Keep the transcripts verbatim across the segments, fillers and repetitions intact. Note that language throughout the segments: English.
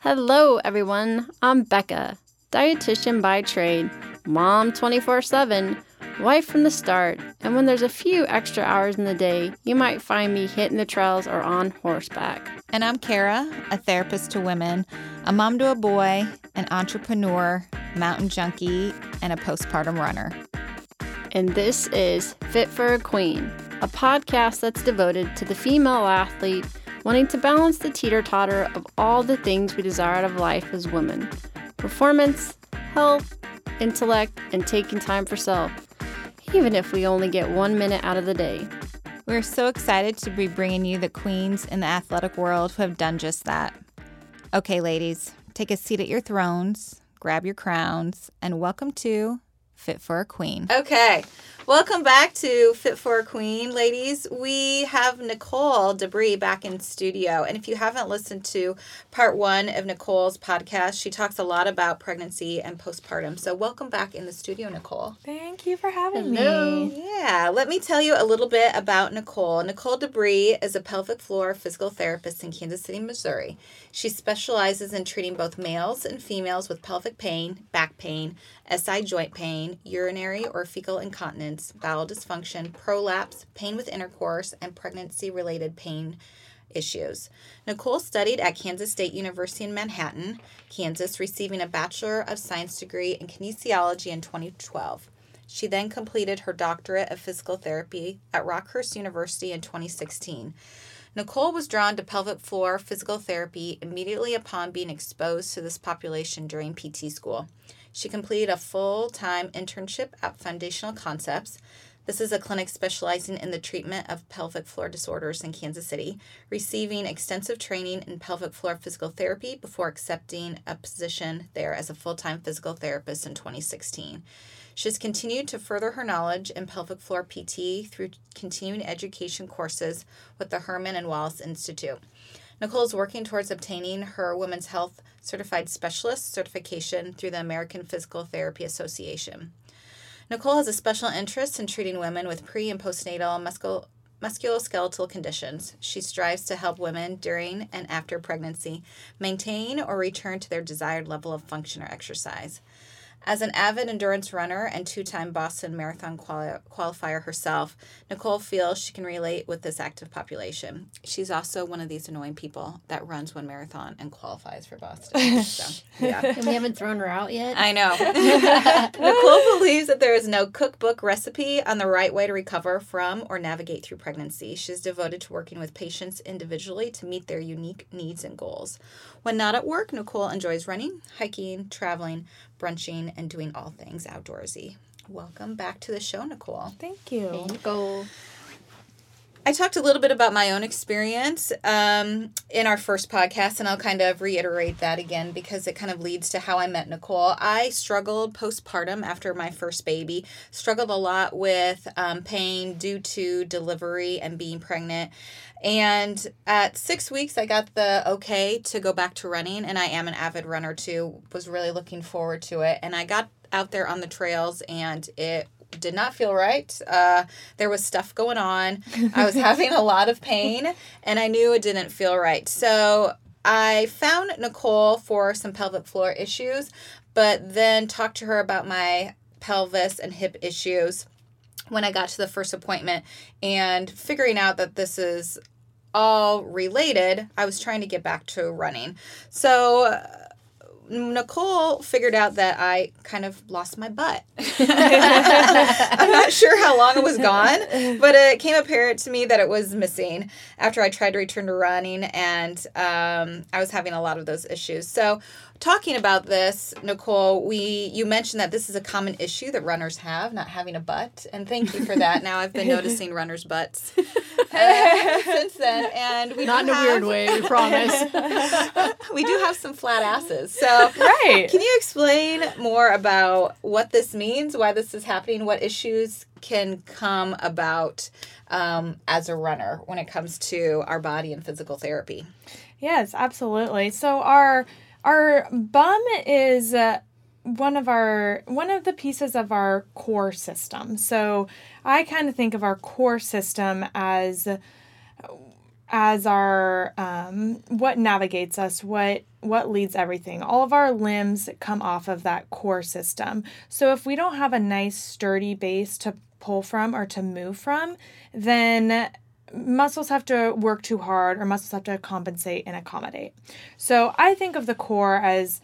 Hello, everyone. I'm Becca, dietitian by trade, mom twenty-four seven, wife from the start, and when there's a few extra hours in the day, you might find me hitting the trails or on horseback. And I'm Kara, a therapist to women, a mom to a boy, an entrepreneur, mountain junkie, and a postpartum runner. And this is Fit for a Queen, a podcast that's devoted to the female athlete wanting to balance the teeter-totter of all the things we desire out of life as women. Performance, health, intellect, and taking time for self, even if we only get one minute out of the day. We're so excited to be bringing you the queens in the athletic world who have done just that. Okay, ladies, take a seat at your thrones, grab your crowns, and welcome to Fit for a Queen. Okay, welcome back to Fit for a Queen, ladies. We have Nicole Debris back in studio, and if you haven't listened to part one of Nicole's podcast, she talks a lot about pregnancy and postpartum. So welcome back in the studio, Nicole. Thank you for having Hello. me. Yeah, let me tell you a little bit about Nicole. Nicole Debris is a pelvic floor physical therapist in Kansas City, Missouri. She specializes in treating both males and females with pelvic pain, back pain, S I joint pain, urinary or fecal incontinence, bowel dysfunction, prolapse, pain with intercourse, and pregnancy-related pain issues. Nicole studied at Kansas State University in Manhattan, Kansas, receiving a Bachelor of Science degree in kinesiology in twenty twelve. She then completed her doctorate of physical therapy at Rockhurst University in twenty sixteen. Nicole was drawn to pelvic floor physical therapy immediately upon being exposed to this population during P T school. She completed a full-time internship at Foundational Concepts. This is a clinic specializing in the treatment of pelvic floor disorders in Kansas City, receiving extensive training in pelvic floor physical therapy before accepting a position there as a full-time physical therapist in twenty sixteen. She has continued to further her knowledge in pelvic floor P T through continuing education courses with the Herman and Wallace Institute. Nicole is working towards obtaining her Women's Health Certified Specialist certification through the American Physical Therapy Association. Nicole has a special interest in treating women with pre- and postnatal muscul- musculoskeletal conditions. She strives to help women during and after pregnancy maintain or return to their desired level of function or exercise. As an avid endurance runner and two-time Boston Marathon quali- qualifier herself, Nicole feels she can relate with this active population. She's also one of these annoying people that runs one marathon and qualifies for Boston. So, yeah. And we haven't thrown her out yet? I know. Nicole believes that there is no cookbook recipe on the right way to recover from or navigate through pregnancy. She's devoted to working with patients individually to meet their unique needs and goals. When not at work, Nicole enjoys running, hiking, traveling, brunching, and doing all things outdoorsy. Welcome back to the show, Nicole. Thank you. Hey, Nicole. I talked a little bit about my own experience um, in our first podcast, and I'll kind of reiterate that again because it kind of leads to how I met Nicole. I struggled postpartum after my first baby, struggled a lot with um, pain due to delivery and being pregnant. And at six weeks, I got the okay to go back to running, and I am an avid runner too, was really looking forward to it. And I got out there on the trails, and it did not feel right. Uh, there was stuff going on. I was having a lot of pain, and I knew it didn't feel right. So I found Nicole for some pelvic floor issues, but then talked to her about my pelvis and hip issues when I got to the first appointment, and figuring out that this is all related, I was trying to get back to running. So uh, Nicole figured out that I kind of lost my butt. I'm not sure how long it was gone, but it became apparent to me that it was missing after I tried to return to running, and um, I was having a lot of those issues. So talking about this, Nicole, we you mentioned that this is a common issue that runners have, not having a butt, and thank you for that. Now I've been noticing runners' butts uh, since then, and we Not in do a have, weird way, we promise. we do have some flat asses. So Right. can you explain more about what this means, why this is happening, what issues can come about um, as a runner when it comes to our body and physical therapy? Yes, absolutely. So our our bum is uh, one of our one of the pieces of our core system. So I kind of think of our core system as as our um, what navigates us, what what leads everything. All of our limbs come off of that core system. So if we don't have a nice sturdy base to pull from or to move from, then muscles have to work too hard, or muscles have to compensate and accommodate. So I think of the core as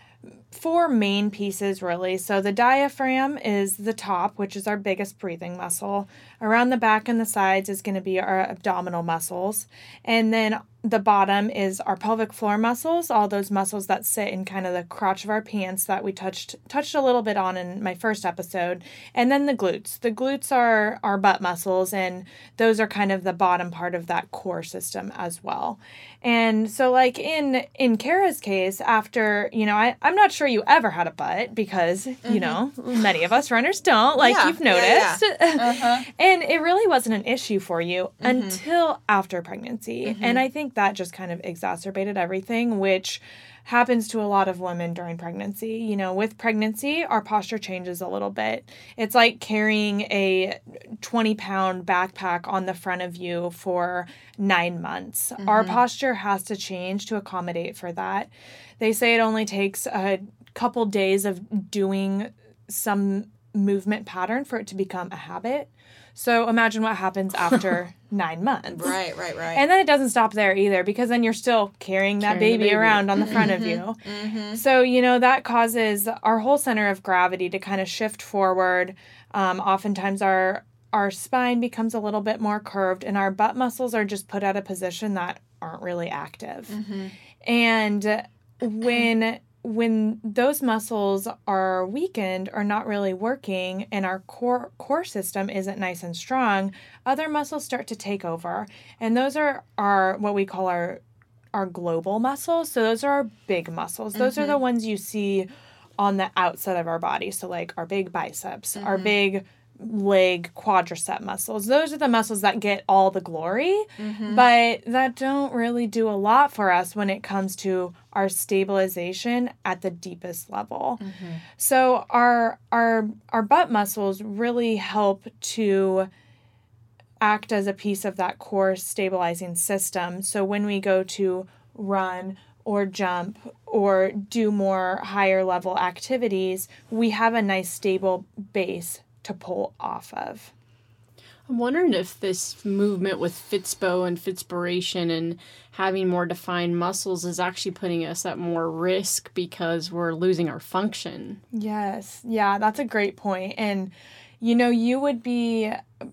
four main pieces, really. So the diaphragm is the top, which is our biggest breathing muscle. Around the back and the sides is going to be our abdominal muscles. And then the bottom is our pelvic floor muscles, all those muscles that sit in kind of the crotch of our pants that we touched touched a little bit on in my first episode. And then the glutes. The glutes are our butt muscles, and those are kind of the bottom part of that core system as well. And so like in in Kara's case, after, you know, I, I'm not sure you ever had a butt because, mm-hmm. you know, many of us runners don't, like yeah, you've noticed. Yeah, yeah. Uh-huh. And it really wasn't an issue for you mm-hmm. until after pregnancy. Mm-hmm. And I think that just kind of exacerbated everything, which happens to a lot of women during pregnancy. You know, with pregnancy, our posture changes a little bit. It's like carrying a twenty pound backpack on the front of you for nine months. Mm-hmm. Our posture has to change to accommodate for that. They say it only takes a couple days of doing some movement pattern for it to become a habit. So imagine what happens after nine months. Right, right, right. And then it doesn't stop there either, because then you're still carrying that carrying baby, baby around on the front mm-hmm, of you. Mm-hmm. So, you know, that causes our whole center of gravity to kind of shift forward. Um, oftentimes our our spine becomes a little bit more curved, and our butt muscles are just put at a position that aren't really active. Mm-hmm. And when... when those muscles are weakened or not really working and our core core system isn't nice and strong, other muscles start to take over. And those are our what we call our our global muscles. So those are our big muscles. Those mm-hmm. are the ones you see on the outside of our body. So like our big biceps, mm-hmm. our big leg quadricep muscles. Those are the muscles that get all the glory, mm-hmm. but that don't really do a lot for us when it comes to our stabilization at the deepest level. Mm-hmm. So our our our butt muscles really help to act as a piece of that core stabilizing system. So when we go to run or jump or do more higher level activities, we have a nice stable base to pull off of. I'm wondering if this movement with Fitspo and Fitspiration and having more defined muscles is actually putting us at more risk because we're losing our function. Yes. Yeah, that's a great point. And, you know, you would be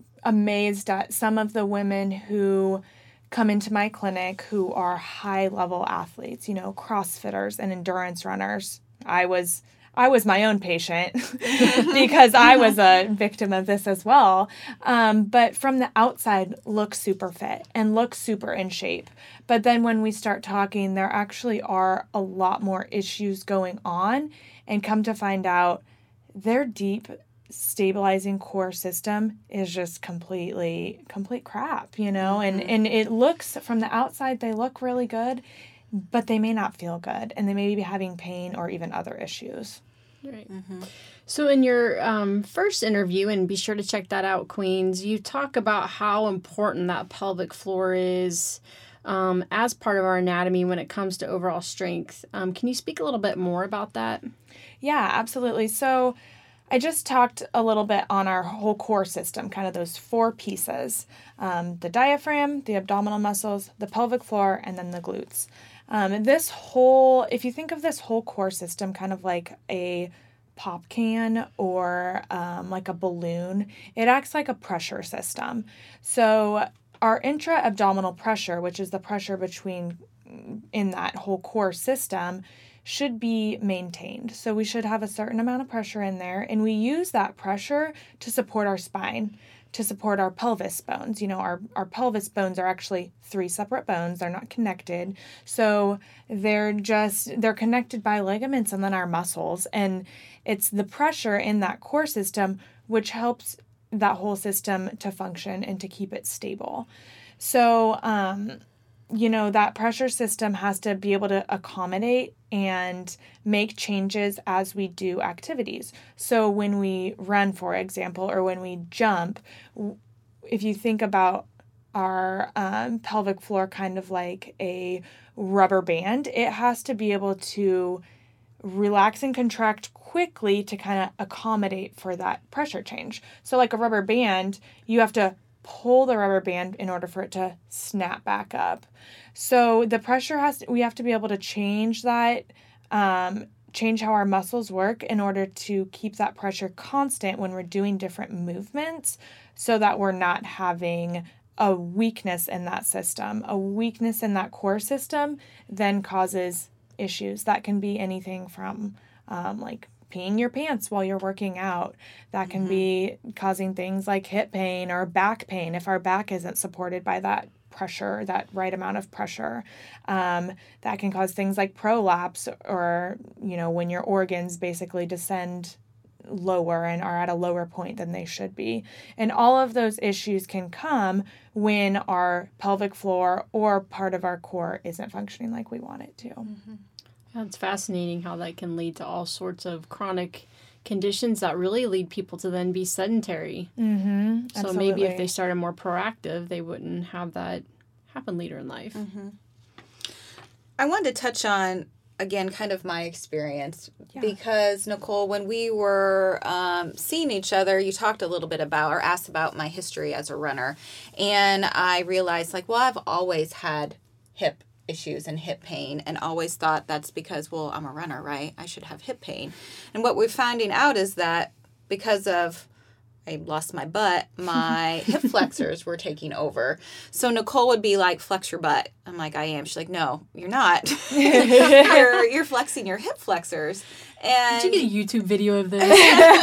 amazed at some of the women who come into my clinic who are high-level athletes, you know, CrossFitters and endurance runners. I was... I was my own patient because I was a victim of this as well. Um, but from the outside, look super fit and look super in shape. But then when we start talking, there actually are a lot more issues going on, and come to find out their deep stabilizing core system is just completely, complete crap, you know, mm-hmm. and, and it looks from the outside, they look really good, but they may not feel good, and they may be having pain or even other issues. Right. Mm-hmm. So in your um, first interview, and be sure to check that out, Queens, you talk about how important that pelvic floor is um, as part of our anatomy when it comes to overall strength. Um, can you speak a little bit more about that? Yeah, absolutely. So I just talked a little bit on our whole core system, kind of those four pieces, um, the diaphragm, the abdominal muscles, the pelvic floor, and then the glutes. Um, this whole, if you think of this whole core system kind of like a pop can or um, like a balloon, it acts like a pressure system. So our intra-abdominal pressure, which is the pressure between in that whole core system, should be maintained. So we should have a certain amount of pressure in there, and we use that pressure to support our spine, to support our pelvis bones. You know, our, our pelvis bones are actually three separate bones. They're not connected. So they're just, they're connected by ligaments and then our muscles. And it's the pressure in that core system which helps that whole system to function and to keep it stable. So, um, you know, that pressure system has to be able to accommodate and make changes as we do activities. So when we run, for example, or when we jump, if you think about our um, pelvic floor kind of like a rubber band. It has to be able to relax and contract quickly to kind of accommodate for that pressure change. So like a rubber band, you have to pull the rubber band in order for it to snap back up. So the pressure has to, we have to be able to change that, um, change how our muscles work in order to keep that pressure constant when we're doing different movements, so that we're not having a weakness in that system. A weakness in that core system then causes issues. That can be anything from um, like peeing your pants while you're working out. That can mm-hmm. be causing things like hip pain or back pain if our back isn't supported by that pressure, that right amount of pressure. Um, that can cause things like prolapse, or, you know, when your organs basically descend lower and are at a lower point than they should be. And all of those issues can come when our pelvic floor or part of our core isn't functioning like we want it to. Mm-hmm. It's fascinating how that can lead to all sorts of chronic conditions that really lead people to then be sedentary. Mm-hmm. So Absolutely. Maybe if they started more proactive, they wouldn't have that happen later in life. Mm-hmm. I wanted to touch on, again, kind of my experience, yeah. because, Nicole, when we were um, seeing each other, you talked a little bit about, or asked about my history as a runner. And I realized, like, well, I've always had hip issues and hip pain, and always thought that's because, well, I'm a runner, right? I should have hip pain. And what we're finding out is that because of I lost my butt, my hip flexors were taking over. So Nicole would be like, flex your butt. I'm like, I am. She's like, no, you're not. you're, you're flexing your hip flexors. And did you get a YouTube video of this? I'm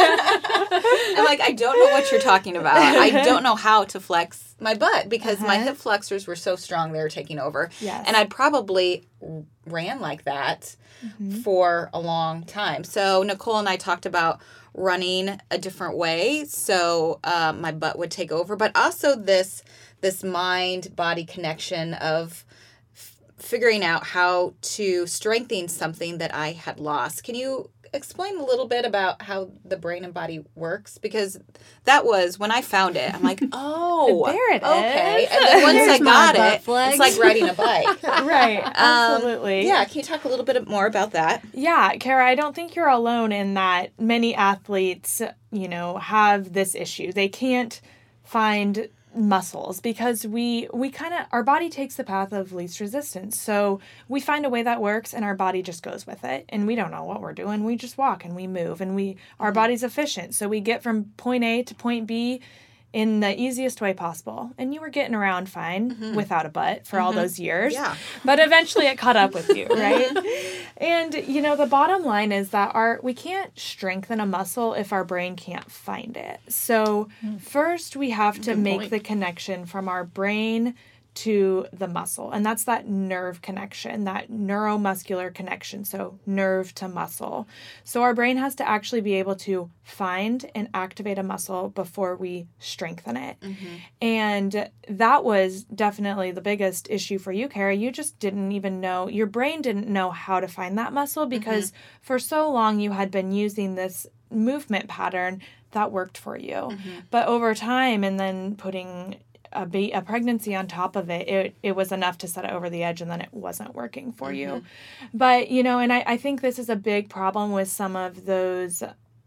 like, I don't know what you're talking about. I don't know how to flex my butt because uh-huh. my hip flexors were so strong they were taking over. Yes. And I'd probably ran like that mm-hmm. for a long time. So Nicole and I talked about running a different way, so uh, my butt would take over, but also this this mind-body connection of f- figuring out how to strengthen something that I had lost. Can you explain a little bit about how the brain and body works? Because that was, when I found it, I'm like, oh, there it okay. is. And then once There's I got it, flex. it's like riding a bike. Right, absolutely. Um, yeah, can you talk a little bit more about that? Yeah, Kara, I don't think you're alone in that many athletes, you know, have this issue. They can't find muscles because we we kind of our body takes the path of least resistance. So we find a way that works and our body just goes with it, and we don't know what we're doing. We just walk and we move, and we our body's efficient. So we get from point A to point B in the easiest way possible. And you were getting around fine mm-hmm. without a butt for mm-hmm. all those years. Yeah. But eventually it caught up with you, right? And, you know, the bottom line is that our we can't strengthen a muscle if our brain can't find it. So mm. first we have to Good make point. the connection from our brain to the muscle. And that's that nerve connection, that neuromuscular connection. So nerve to muscle. So our brain has to actually be able to find and activate a muscle before we strengthen it. Mm-hmm. And that was definitely the biggest issue for you, Kara. You just didn't even know, your brain didn't know how to find that muscle because mm-hmm. for so long you had been using this movement pattern that worked for you. Mm-hmm. But over time, and then putting a ba- a pregnancy on top of it, it, it was enough to set it over the edge, and then it wasn't working for mm-hmm. you. But, you know, and I, I think this is a big problem with some of those,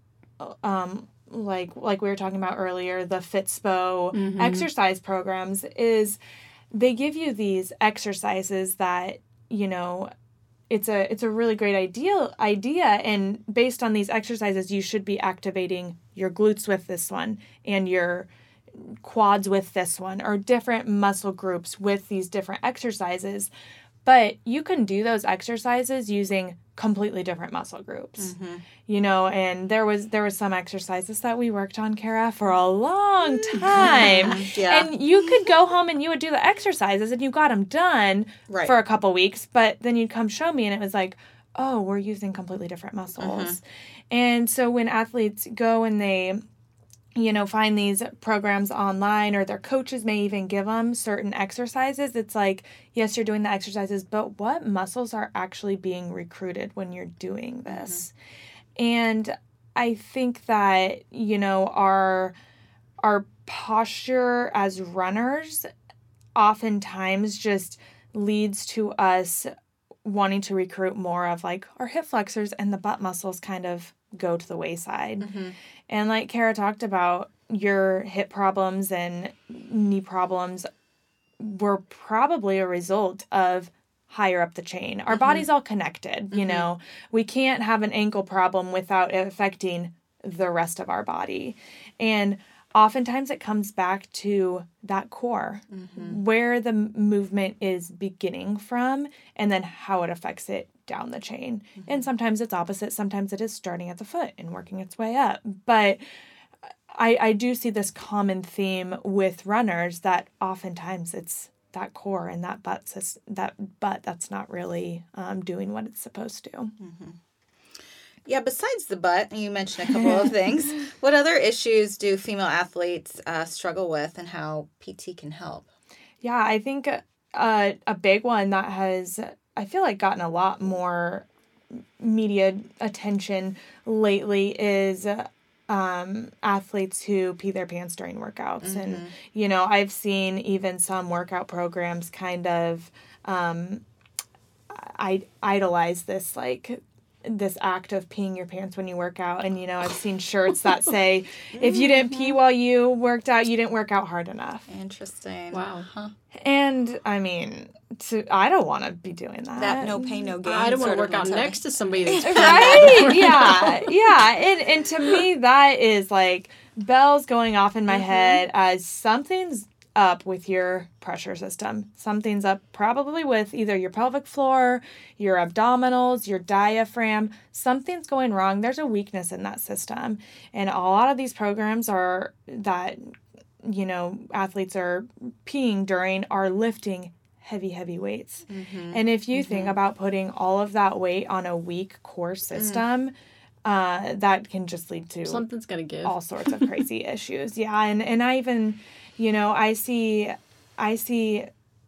um, like like we were talking about earlier, the Fitspo mm-hmm. exercise programs, is they give you these exercises that, you know, it's a it's a really great idea idea, and based on these exercises, you should be activating your glutes with this one and your quads with this one, or different muscle groups with these different exercises. But you can do those exercises using completely different muscle groups. Mm-hmm. You know, and there was there was some exercises that we worked on, Kara, for a long time. Yeah. And you could go home and you would do the exercises and you got them done right. for a couple weeks, but then you'd come show me and it was like, oh, we're using completely different muscles. Mm-hmm. And so when athletes go and they, you know, find these programs online, or their coaches may even give them certain exercises, it's like, yes, you're doing the exercises, but what muscles are actually being recruited when you're doing this? Mm-hmm. And I think that, you know, our our posture as runners oftentimes just leads to us wanting to recruit more of like our hip flexors, and the butt muscles kind of go to the wayside. Mm-hmm. And like Kara talked about, your hip problems and knee problems were probably a result of higher up the chain. Our mm-hmm. body's all connected, mm-hmm. you know. We can't have an ankle problem without it affecting the rest of our body. And oftentimes it comes back to that core, mm-hmm. where the movement is beginning from, and then how it affects it down the chain. Mm-hmm. And sometimes it's opposite. Sometimes it is starting at the foot and working its way up. But I, I do see this common theme with runners that oftentimes it's that core and that butt, that butt that's not really um, doing what it's supposed to. Mm-hmm. Yeah, besides the butt, you mentioned a couple of things. What other issues do female athletes uh, struggle with, and how P T can help? Yeah, I think uh, a big one that has, I feel like, gotten a lot more media attention lately is um, athletes who pee their pants during workouts. Mm-hmm. And, you know, I've seen even some workout programs kind of um, I idolize this, like, this act of peeing your pants when you work out. And, you know, I've seen shirts that say, if you didn't pee while you worked out, you didn't work out hard enough. Interesting. Wow. Huh. And, I mean, to, I don't want to be doing that. That no pain, no gain. I don't want to work out next to somebody that's right? Yeah. Yeah. And, and to me, that is like bells going off in my mm-hmm. head as something's up with your pressure system. Something's up probably with either your pelvic floor, your abdominals, your diaphragm. Something's going wrong. There's a weakness in that system. And a lot of these programs are that, you know, athletes are peeing during are lifting heavy, heavy weights. Mm-hmm. And if you mm-hmm. think about putting all of that weight on a weak core system, mm. uh, that can just lead to something's gonna give all sorts of crazy issues. Yeah. And, and I even, you know, I see, I see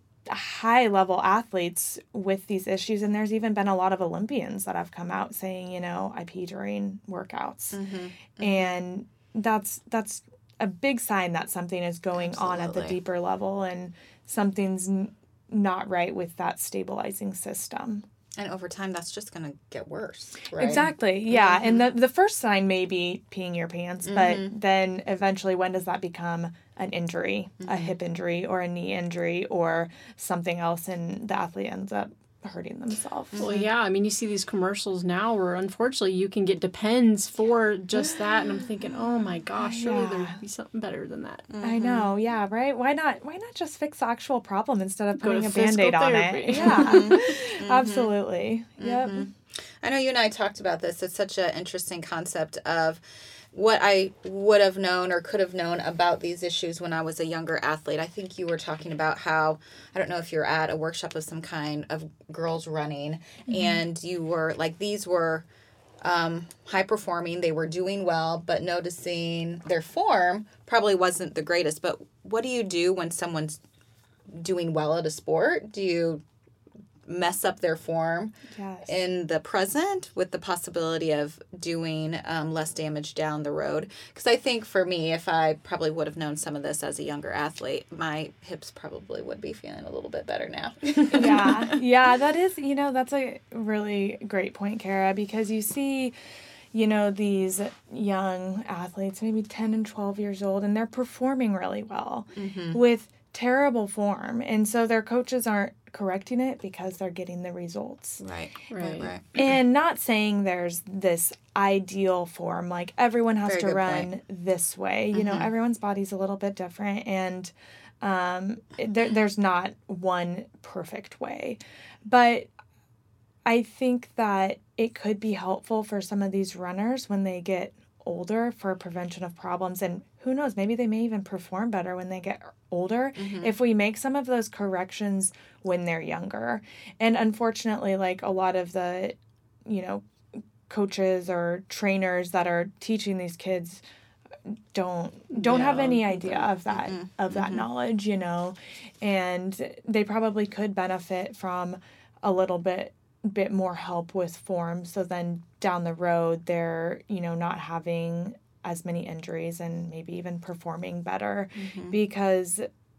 high level athletes with these issues. And there's even been a lot of Olympians that have come out saying, you know, I pee during workouts. Mm-hmm. Mm-hmm. And that's, that's a big sign that something is going Absolutely. on at the deeper level, and something's n- not right with that stabilizing system. And over time, that's just going to get worse, right? Exactly, yeah. Mm-hmm. And the, the first sign may be peeing your pants, but mm-hmm. then eventually when does that become an injury, mm-hmm. a hip injury or a knee injury or something else, and the athlete ends up hurting themselves? Well, yeah. I mean, you see these commercials now where unfortunately you can get Depends for just that, and I'm thinking, oh my gosh, surely yeah. there'd be something better than that. Mm-hmm. I know, yeah, right? Why not? Why not just fix the actual problem instead of putting a Band-Aid on it? Yeah, mm-hmm. absolutely. Mm-hmm. Yep. I know you and I talked about this. It's such an interesting concept of what I would have known or could have known about these issues when I was a younger athlete. I think you were talking about how, I don't know if you're at a workshop of some kind of girls running, mm-hmm. and you were like, these were um, high performing, they were doing well, but noticing their form probably wasn't the greatest. But what do you do when someone's doing well at a sport? Do you mess up their form yes. in the present with the possibility of doing um, less damage down the road? Because I think for me, if I probably would have known some of this as a younger athlete, my hips probably would be feeling a little bit better now. yeah, yeah, that is, you know, that's a really great point, Kara, because you see, you know, these young athletes, maybe ten and twelve years old, and they're performing really well mm-hmm. with terrible form. And so their coaches aren't correcting it because they're getting the results. Right, right, right. And not saying there's this ideal form, like everyone has Very to run point. this way. You mm-hmm. know, everyone's body's a little bit different, and um, there, there's not one perfect way. But I think that it could be helpful for some of these runners when they get older for prevention of problems. And who knows, maybe they may even perform better when they get older mm-hmm. if we make some of those corrections when they're younger. And unfortunately, like a lot of the, you know, coaches or trainers that are teaching these kids don't don't yeah, have any idea of that mm-hmm. of that mm-hmm. knowledge, you know, and they probably could benefit from a little bit bit more help with form, so then down the road they're, you know, not having as many injuries and maybe even performing better mm-hmm. because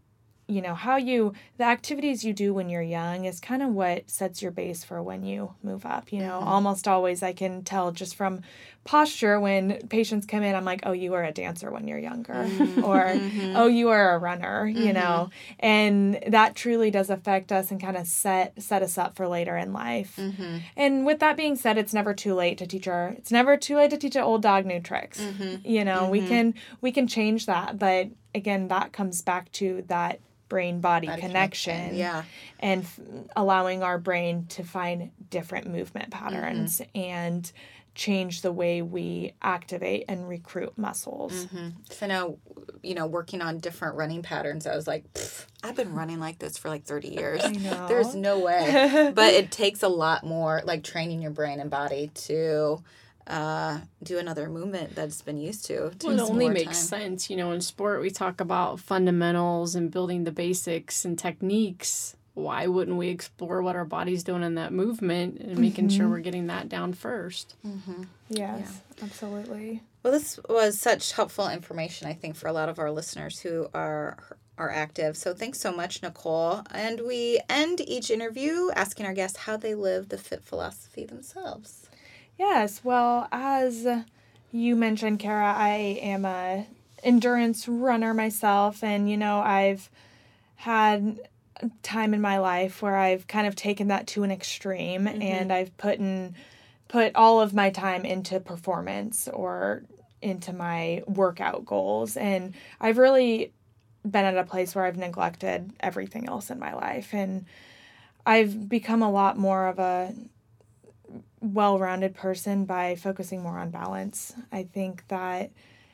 you know, how you, the activities you do when you're young is kind of what sets your base for when you move up. You know, mm-hmm. almost always I can tell just from posture when patients come in, I'm like, oh, you were a dancer when you're younger, mm-hmm. or, mm-hmm. oh, you are a runner, mm-hmm. you know, and that truly does affect us and kind of set, set us up for later in life. Mm-hmm. And with that being said, it's never too late to teach our, it's never too late to teach an old dog new tricks. Mm-hmm. You know, mm-hmm. we can, we can change that. But again, that comes back to that brain-body connection, connection yeah, and f- allowing our brain to find different movement patterns mm-hmm. and change the way we activate and recruit muscles. Mm-hmm. So now, you know, working on different running patterns, I was like, I've been running like this for like thirty years. I know. There's no way. But it takes a lot more, like training your brain and body to uh, do another movement that's been used to. It well, it only makes time. sense. You know, in sport, we talk about fundamentals and building the basics and techniques. Why wouldn't we explore what our body's doing in that movement and making mm-hmm. sure we're getting that down first? Mm-hmm. Yes, yeah. absolutely. Well, this was such helpful information, I think, for a lot of our listeners who are are active. So thanks so much, Nicole. And we end each interview asking our guests how they live the fit philosophy themselves. Yes, well, as you mentioned, Kara, I am a endurance runner myself, and, you know, I've had time in my life where I've kind of taken that to an extreme mm-hmm. and I've put in, put all of my time into performance or into my workout goals. And I've really been at a place where I've neglected everything else in my life. And I've become a lot more of a well-rounded person by focusing more on balance. I think that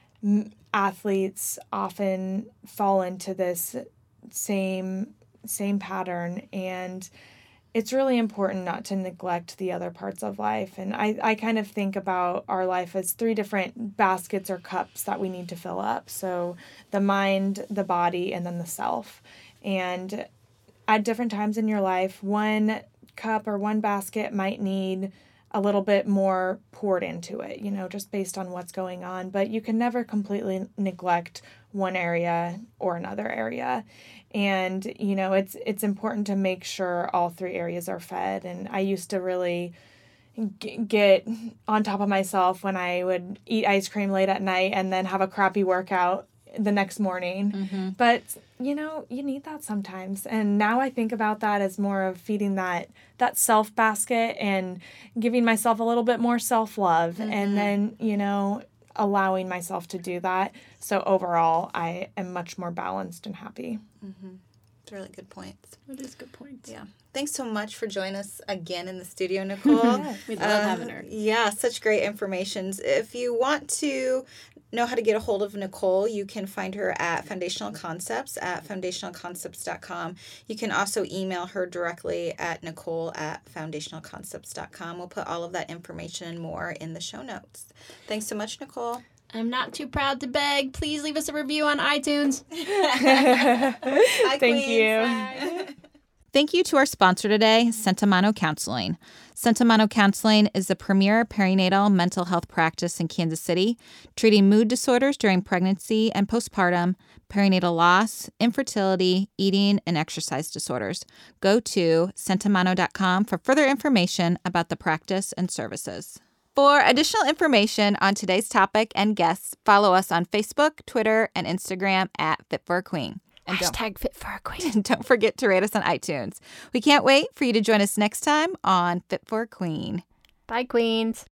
athletes often fall into this same same pattern, and it's really important not to neglect the other parts of life. And I, I kind of think about our life as three different baskets or cups that we need to fill up. So the mind, the body, and then the self. And at different times in your life, one cup or one basket might need a little bit more poured into it, you know, just based on what's going on. But you can never completely neglect one area or another area. And, you know, it's it's important to make sure all three areas are fed. And I used to really g- get on top of myself when I would eat ice cream late at night and then have a crappy workout the next morning. Mm-hmm. But, you know, you need that sometimes. And now I think about that as more of feeding that that self basket and giving myself a little bit more self-love. Mm-hmm. And then, you know, allowing myself to do that. So overall, I am much more balanced and happy. Mm-hmm. It's really good points. That is good points. Yeah. Thanks so much for joining us again in the studio, Nicole. Yeah, we love um, having her. Yeah, such great information. If you want to know how to get a hold of Nicole, you can find her at Foundational Concepts at foundational concepts dot com. You can also email her directly at Nicole at foundational concepts dot com. We'll put all of that information and more in the show notes. Thanks so much, Nicole. I'm not too proud to beg. Please leave us a review on iTunes. Bye, Thank Queens. you. Bye. Thank you to our sponsor today, Sentimano Counseling. Sentimano Counseling is the premier perinatal mental health practice in Kansas City, treating mood disorders during pregnancy and postpartum, perinatal loss, infertility, eating, and exercise disorders. Go to sentimano dot com for further information about the practice and services. For additional information on today's topic and guests, follow us on Facebook, Twitter, and Instagram at Fit for a Queen. And Hashtag Fit for a Queen. And don't forget to rate us on iTunes. We can't wait for you to join us next time on Fit for a Queen. Bye, Queens.